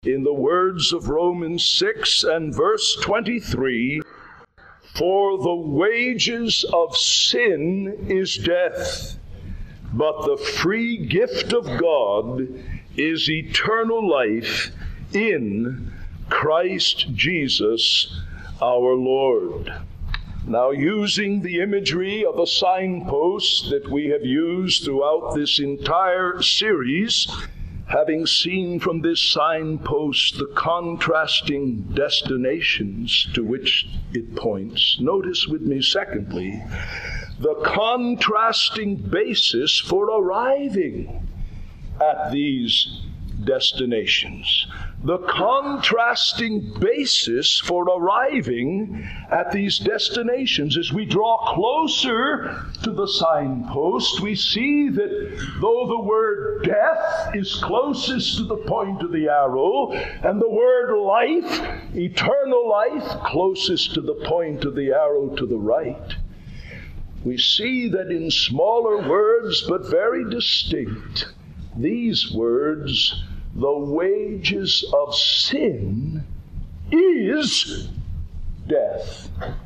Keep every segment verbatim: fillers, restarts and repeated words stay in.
In the words of Romans six and verse twenty-three, "For the wages of sin is death, but the free gift of God is eternal life in Christ Jesus our Lord." Now, using the imagery of a signpost that we have used throughout this entire series, having seen from this signpost the contrasting destinations to which it points, notice with me, secondly, the contrasting basis for arriving at these destinations. The contrasting basis for arriving at these destinations. As we draw closer to the signpost, we see that though the word death is closest to the point of the arrow, and the word life, eternal life, closest to the point of the arrow to the right, we see that in smaller words but very distinct, these words, the wages of sin is death,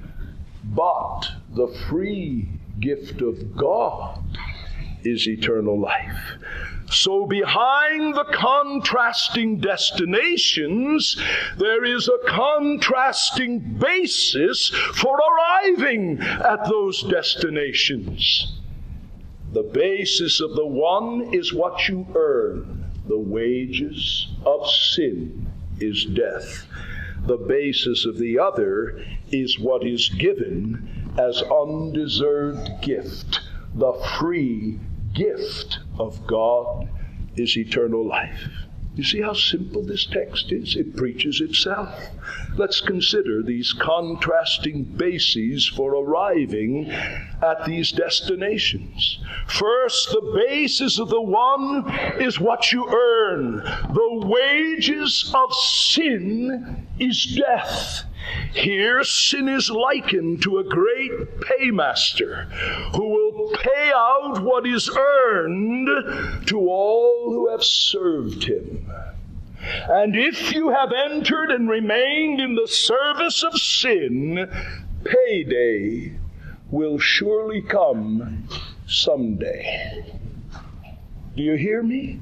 but the free gift of God is eternal life. So behind the contrasting destinations, there is a contrasting basis for arriving at those destinations. The basis of the one is what you earn. The wages of sin is death. The basis of the other is what is given as undeserved gift. The free gift of God is eternal life. You see how simple this text is? It preaches itself. Let's consider these contrasting bases for arriving at these destinations. First, the basis of the one is what you earn. The wages of sin is death. Here, sin is likened to a great paymaster who will pay out what is earned to all who have served him. And if you have entered and remained in the service of sin, payday will surely come someday. Do you hear me?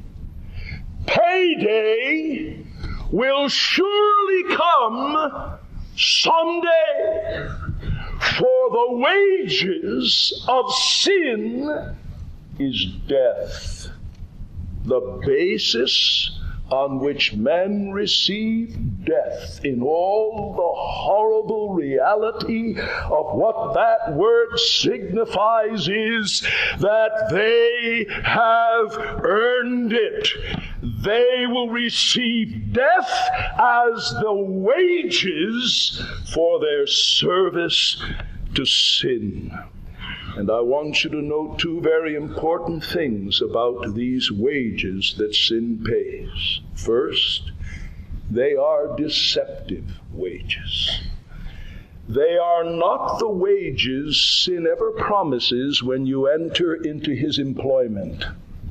Payday will surely come someday. For the wages of sin is death. The basis on which men receive death in all the horrible reality of what that word signifies is that they have earned it. They will receive death as the wages for their service to sin. And I want you to note two very important things about these wages that sin pays. First, they are deceptive wages. They are not the wages sin ever promises when you enter into his employment.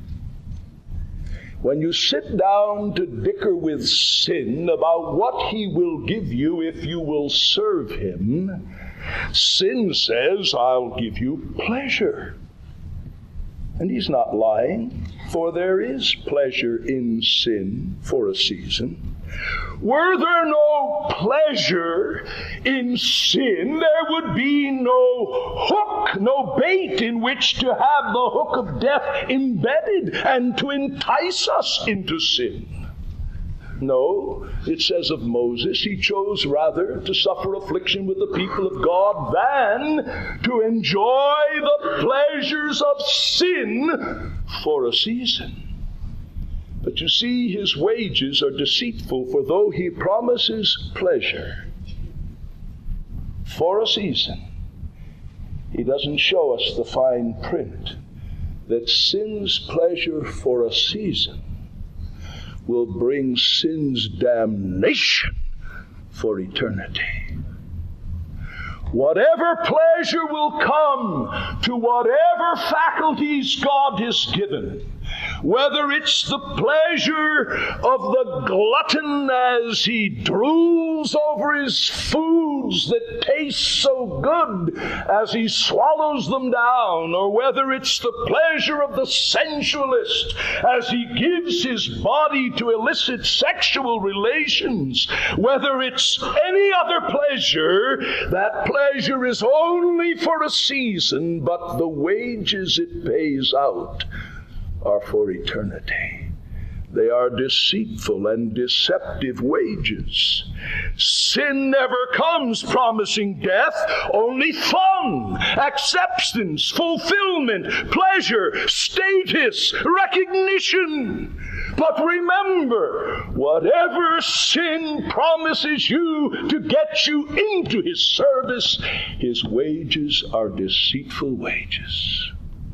When you sit down to dicker with sin about what he will give you if you will serve him, sin says, "I'll give you pleasure." And he's not lying, for there is pleasure in sin for a season. Were there no pleasure in sin, there would be no hook, no bait in which to have the hook of death embedded and to entice us into sin. No, it says of Moses, he chose rather to suffer affliction with the people of God than to enjoy the pleasures of sin for a season. But you see, his wages are deceitful, for though he promises pleasure for a season, he doesn't show us the fine print that sin's pleasure for a season will bring sin's damnation for eternity. Whatever pleasure will come to whatever faculties God has given, whether it's the pleasure of the glutton as he drools over his foods that taste so good as he swallows them down, or whether it's the pleasure of the sensualist as he gives his body to illicit sexual relations, whether it's any other pleasure, that pleasure is only for a season, but the wages it pays out are for eternity. They are deceitful and deceptive wages. Sin never comes promising death, only fun, acceptance, fulfillment, pleasure, status, recognition. But remember, whatever sin promises you to get you into his service, his wages are deceitful wages.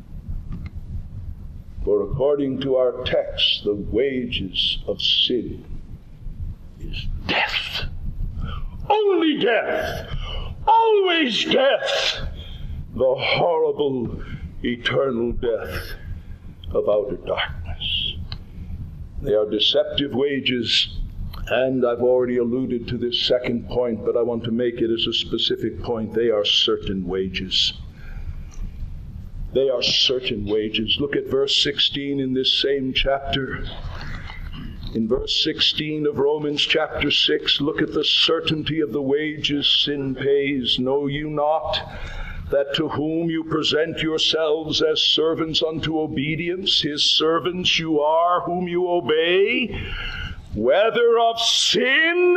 For according to our text, the wages of sin is death. Only death. Always death. The horrible, eternal death of outer darkness. They are deceptive wages, and I've already alluded to this second point, but I want to make it as a specific point. They are certain wages. They are certain wages. Look at verse sixteen in this same chapter. In verse sixteen of Romans chapter six, look at the certainty of the wages sin pays. Know you not that to whom you present yourselves as servants unto obedience, his servants you are whom you obey, whether of sin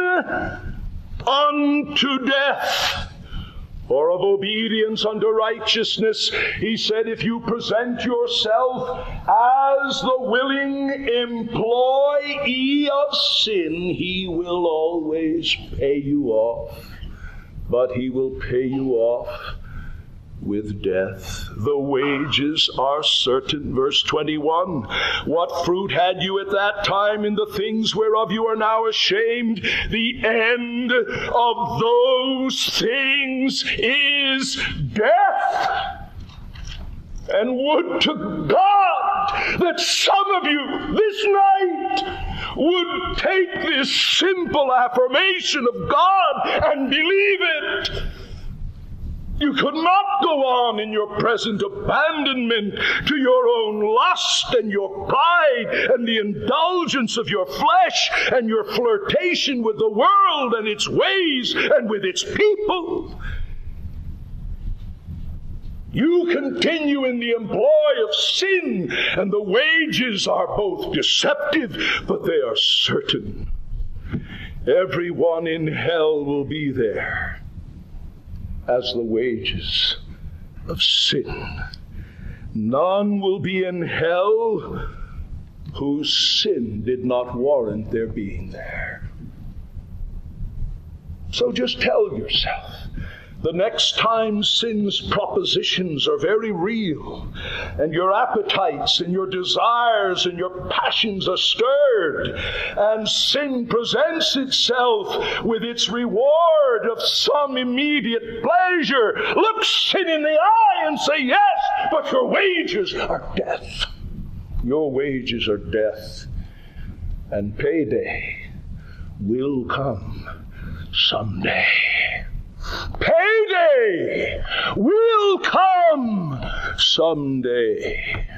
unto death, or of obedience unto righteousness. He said, if you present yourself as the willing employee of sin, he will always pay you off. But he will pay you off with death. The wages are certain. Verse twenty-one, what fruit had you at that time in the things whereof you are now ashamed? The end of those things is death. And would to God that some of you this night would take this simple affirmation of God and believe it. You could not go on in your present abandonment to your own lust and your pride and the indulgence of your flesh and your flirtation with the world and its ways and with its people. You continue in the employ of sin, and the wages are both deceptive, but they are certain. Everyone in hell will be there as the wages of sin. None will be in hell whose sin did not warrant their being there. So just tell yourself, the next time sin's propositions are very real, and your appetites and your desires and your passions are stirred, and sin presents itself with its reward of some immediate pleasure, look sin in the eye and say, yes, but your wages are death. Your wages are death, and payday will come someday. Payday will come someday.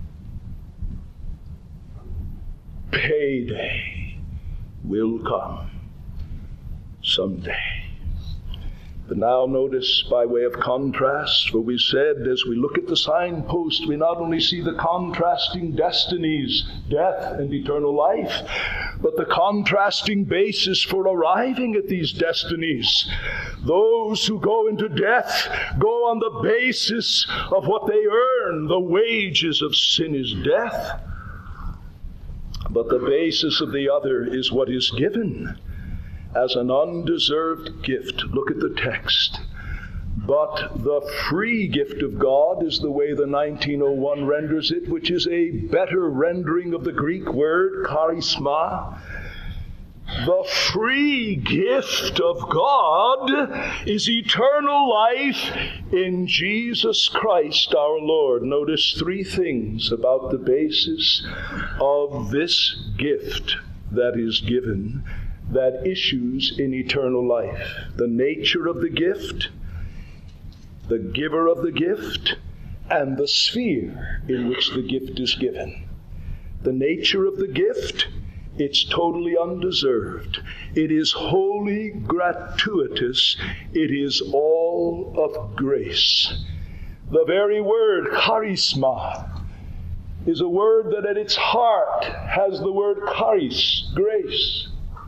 Payday will come someday. But now notice, by way of contrast, for we said as we look at the signpost, we not only see the contrasting destinies, death and eternal life, but the contrasting basis for arriving at these destinies. Those who go into death go on the basis of what they earn. The wages of sin is death, but the basis of the other is what is given as an undeserved gift. Look at the text. But the free gift of God is the way the nineteen oh one renders it, which is a better rendering of the Greek word charisma. The free gift of God is eternal life in Jesus Christ our Lord. Notice three things about the basis of this gift that is given that issues in eternal life. The nature of the gift, the giver of the gift, and the sphere in which the gift is given. The nature of the gift, it's totally undeserved. It is wholly gratuitous. It is all of grace. The very word charisma is a word that at its heart has the word charis, grace.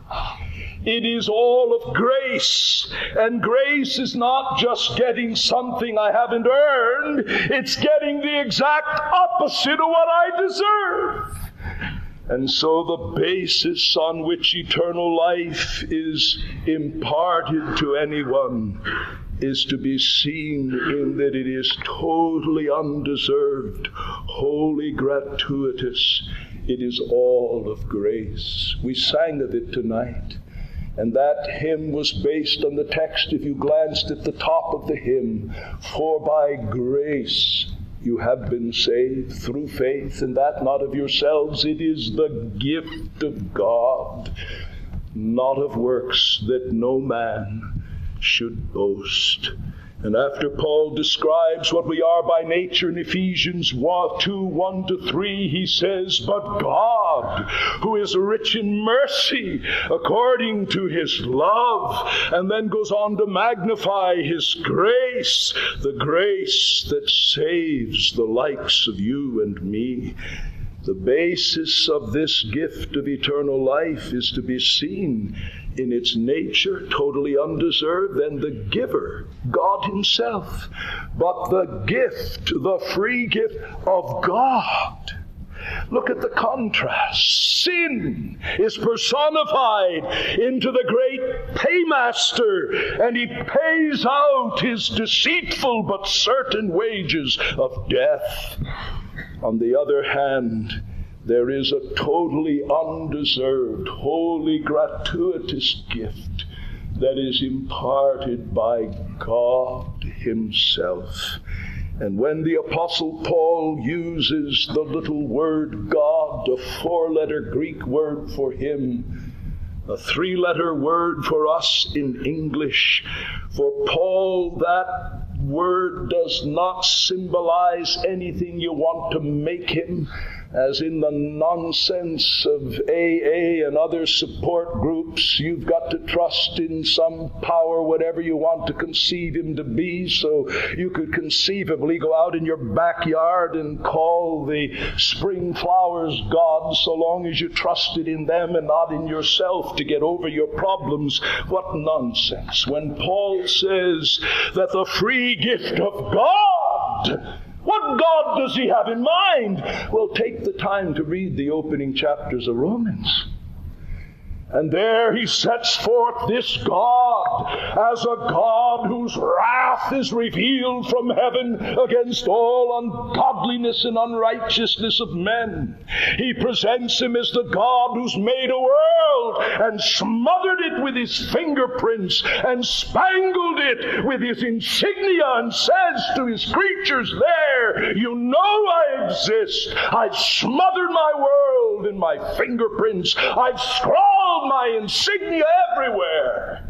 It is all of grace. And grace is not just getting something I haven't earned. It's getting the exact opposite of what I deserve. And so the basis on which eternal life is imparted to anyone is to be seen in that it is totally undeserved, wholly gratuitous. It is all of grace. We sang of it tonight. And that hymn was based on the text, if you glanced at the top of the hymn, for by grace you have been saved through faith, and that not of yourselves. It is the gift of God, not of works, that no man should boast. And after Paul describes what we are by nature in Ephesians two, one to three, he says, but God, who is rich in mercy, according to his love, and then goes on to magnify his grace, the grace that saves the likes of you and me. The basis of this gift of eternal life is to be seen in its nature, totally undeserved, and the giver, God himself. But the gift, the free gift of God. Look at the contrast. Sin is personified into the great paymaster, and he pays out his deceitful but certain wages of death. On the other hand, there is a totally undeserved, wholly gratuitous gift that is imparted by God himself. And when the Apostle Paul uses the little word God, a four-letter Greek word for him, a three-letter word for us in English, for Paul that word does not symbolize anything you want to make him, as in the nonsense of A A and other support groups. You've got to trust in some power, whatever you want to conceive him to be, so you could conceivably go out in your backyard and call the spring flowers God, so long as you trusted in them and not in yourself to get over your problems. What nonsense. When Paul says that the free gift of God, what God does he have in mind? Well, take the time to read the opening chapters of Romans. And there he sets forth this God as a God whose wrath is revealed from heaven against all ungodliness and unrighteousness of men. He presents him as the God who's made a world and smothered it with his fingerprints and spangled it with his insignia, and says to his creatures there, you know I exist. I've smothered my world in my fingerprints. I've scrawled my insignia everywhere.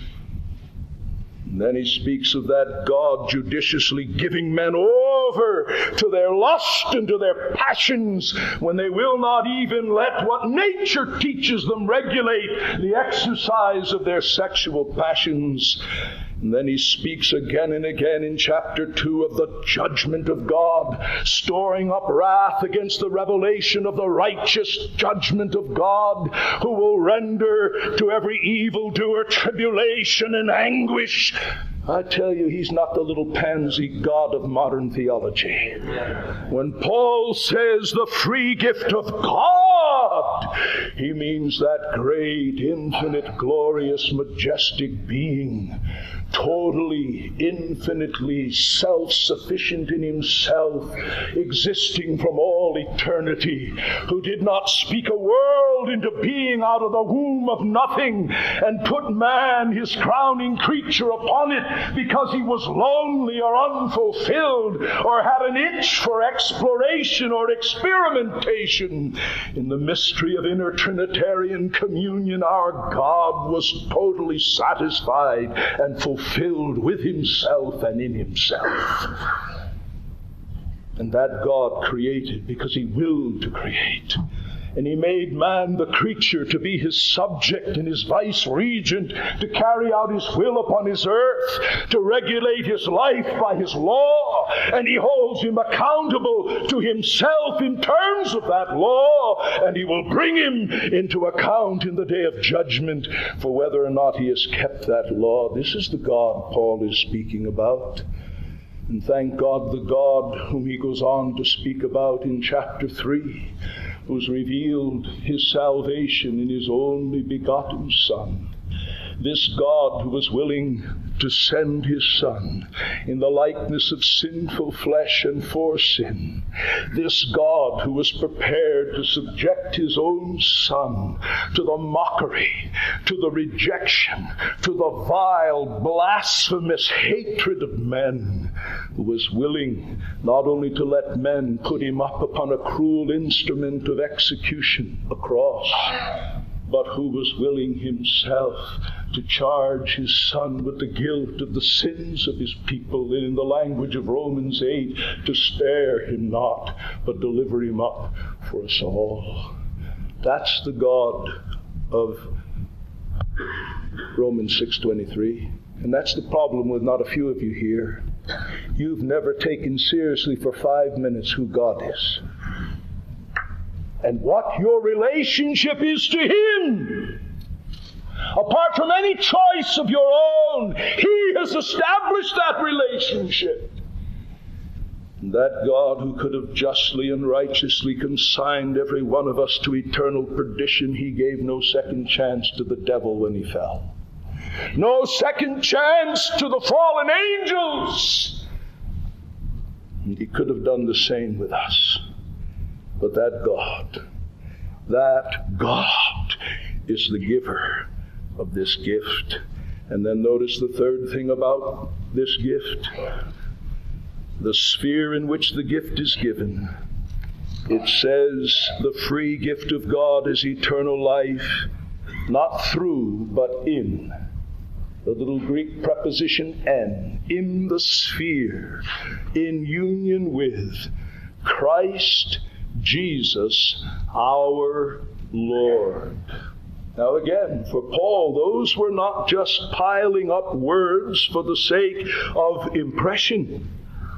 And then he speaks of that God judiciously giving men over to their lust and to their passions, when they will not even let what nature teaches them regulate the exercise of their sexual passions. And then he speaks again and again in chapter two of the judgment of God, storing up wrath against the revelation of the righteous judgment of God, who will render to every evildoer tribulation and anguish I tell you, he's not the little pansy God of modern theology. When Paul says the free gift of God, he means that great, infinite, glorious, majestic being, totally, infinitely self-sufficient in himself, existing from all eternity, who did not speak a world into being out of the womb of nothing and put man, his crowning creature, upon it because he was lonely or unfulfilled or had an itch for exploration or experimentation. In the mystery of inner Trinitarian communion, our God was totally satisfied and fulfilled with himself and in himself. And that God created because he willed to create. And he made man, the creature, to be his subject and his vice-regent, to carry out his will upon his earth, to regulate his life by his law. And he holds him accountable to himself in terms of that law. And he will bring him into account in the day of judgment for whether or not he has kept that law. This is the God Paul is speaking about. And thank God, the God whom he goes on to speak about in chapter three, who's revealed his salvation in his only begotten Son. This God who was willing to send his Son in the likeness of sinful flesh and for sin. This God who was prepared to subject his own Son to the mockery, to the rejection, to the vile, blasphemous hatred of men, who was willing not only to let men put him up upon a cruel instrument of execution, a cross, but who was willing himself to charge his Son with the guilt of the sins of his people, and in the language of Romans eight, to spare him not, but deliver him up for us all. That's the God of Romans six twenty-three. And that's the problem with not a few of you here. You've never taken seriously for five minutes who God is and what your relationship is to him. Apart from any choice of your own, he has established that relationship. And that God who could have justly and righteously consigned every one of us to eternal perdition, he gave no second chance to the devil when he fell. No second chance to the fallen angels. And he could have done the same with us. But that God, that God is the giver of this gift. And then notice the third thing about this gift. The sphere in which the gift is given. It says the free gift of God is eternal life, not through, but in. The little Greek preposition en, in the sphere, in union with Christ Jesus our Lord. Now again, for Paul, those were not just piling up words for the sake of impression.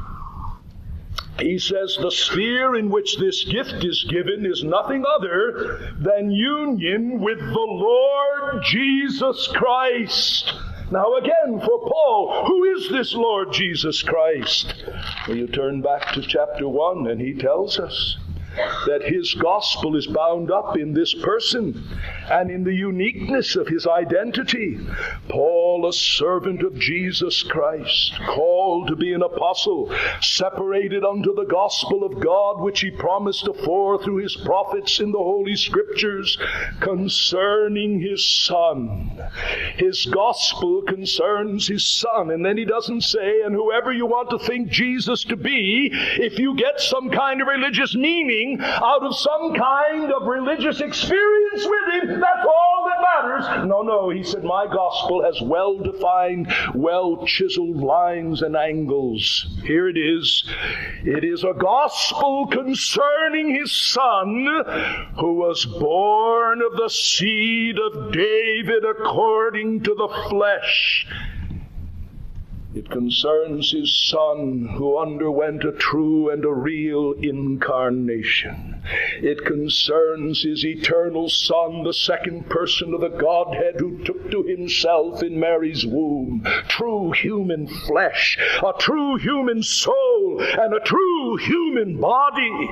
He says the sphere in which this gift is given is nothing other than union with the Lord Jesus Christ. Now again, for Paul, who is this Lord Jesus Christ? Well, you turn back to chapter one and he tells us that his gospel is bound up in this person and in the uniqueness of his identity. Paul, a servant of Jesus Christ, called to be an apostle, separated unto the gospel of God, which he promised afore through his prophets in the Holy Scriptures, concerning his Son. His gospel concerns his Son. And then he doesn't say, and whoever you want to think Jesus to be, if you get some kind of religious meaning out of some kind of religious experience with him, that's all that matters. No, no, he said, my gospel has well-defined, well-chiseled lines and angles. Here it is. It is a gospel concerning his Son, who was born of the seed of David according to the flesh, It concerns his Son, who underwent a true and a real incarnation. It concerns his eternal Son, the second person of the Godhead, who took to himself in Mary's womb true human flesh, a true human soul, and a true human body,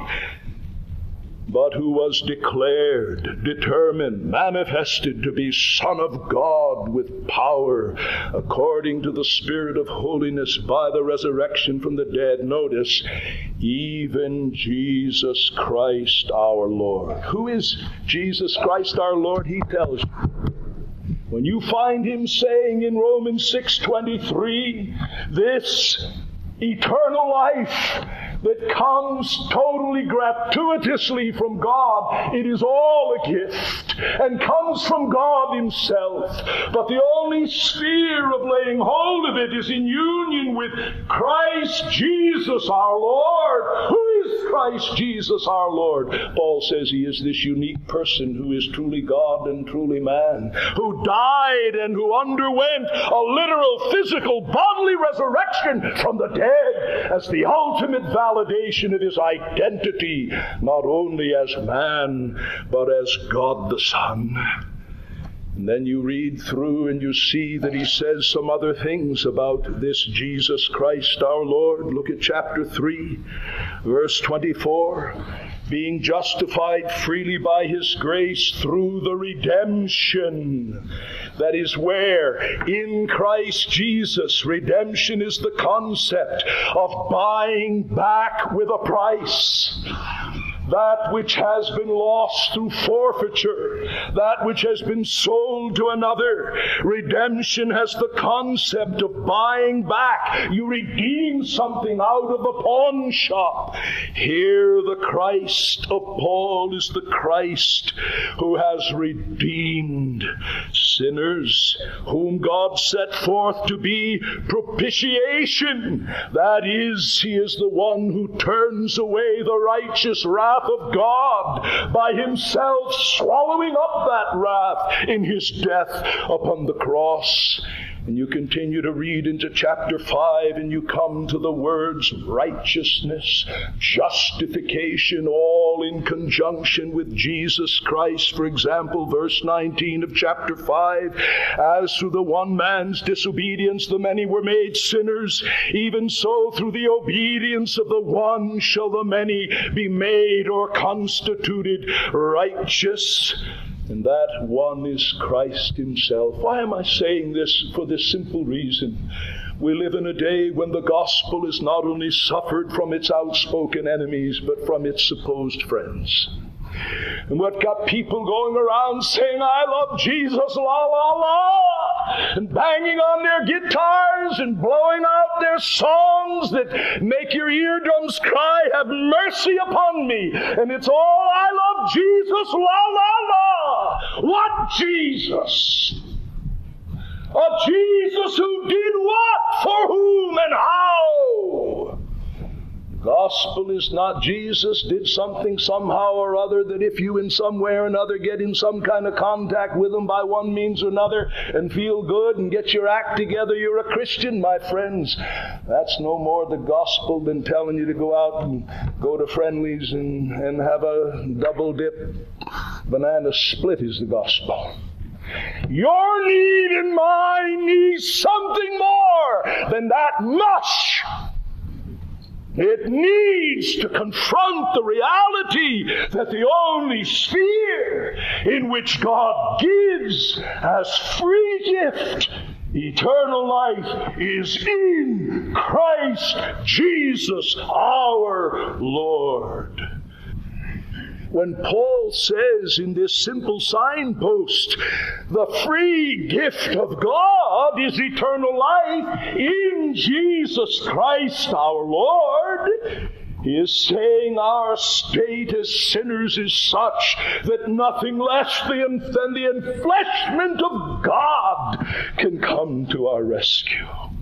but who was declared, determined, manifested to be Son of God with power, according to the Spirit of holiness by the resurrection from the dead. Notice, even Jesus Christ our Lord. Who is Jesus Christ our Lord? He tells you. When you find him saying in Romans six twenty-three, this eternal life that comes totally gratuitously from God, it is all a gift and comes from God himself. But the only sphere of laying hold of it is in union with Christ Jesus our Lord. Who is Christ Jesus our Lord? Paul says he is this unique person who is truly God and truly man, who died and who underwent a literal, physical, bodily resurrection from the dead as the ultimate validation of his identity, not only as man, but as God the Son. And then you read through and you see that he says some other things about this Jesus Christ our Lord. Look at chapter three, verse twenty-four. Being justified freely by his grace through the redemption. That is where? In Christ Jesus. Redemption is the concept of buying back with a price that which has been lost through forfeiture, that which has been sold to another. Redemption has the concept of buying back. You redeem something out of a pawn shop. Here the Christ of Paul is the Christ who has redeemed sinners, whom God set forth to be propitiation. That is, he is the one who turns away the righteous wrath of God by himself swallowing up that wrath in his death upon the cross. And you continue to read into chapter five and you come to the words righteousness, justification, all in conjunction with Jesus Christ. For example, verse nineteen of chapter five, as through the one man's disobedience the many were made sinners, even so through the obedience of the one shall the many be made or constituted righteous. And that one is Christ himself. Why am I saying this? For this simple reason. We live in a day when the gospel is not only suffered from its outspoken enemies, but from its supposed friends. And what got people going around saying, I love Jesus, la, la, la, and banging on their guitars and blowing out their songs that make your eardrums cry, have mercy upon me. And it's all, I love Jesus, la, la, la. What Jesus? A Jesus who did what? For whom and how? Gospel is not Jesus did something somehow or other that if you in some way or another get in some kind of contact with him by one means or another and feel good and get your act together, you're a Christian, my friends. That's no more the gospel than telling you to go out and go to Friendly's and, and have a double dip banana split is the gospel. Your need and mine needs something more than that much. It needs to confront the reality that the only sphere in which God gives as free gift eternal life is in Christ Jesus our Lord. When Paul says in this simple signpost, the free gift of God is eternal life in Jesus Christ our Lord, he is saying our state as sinners is such that nothing less than the enfleshment of God can come to our rescue.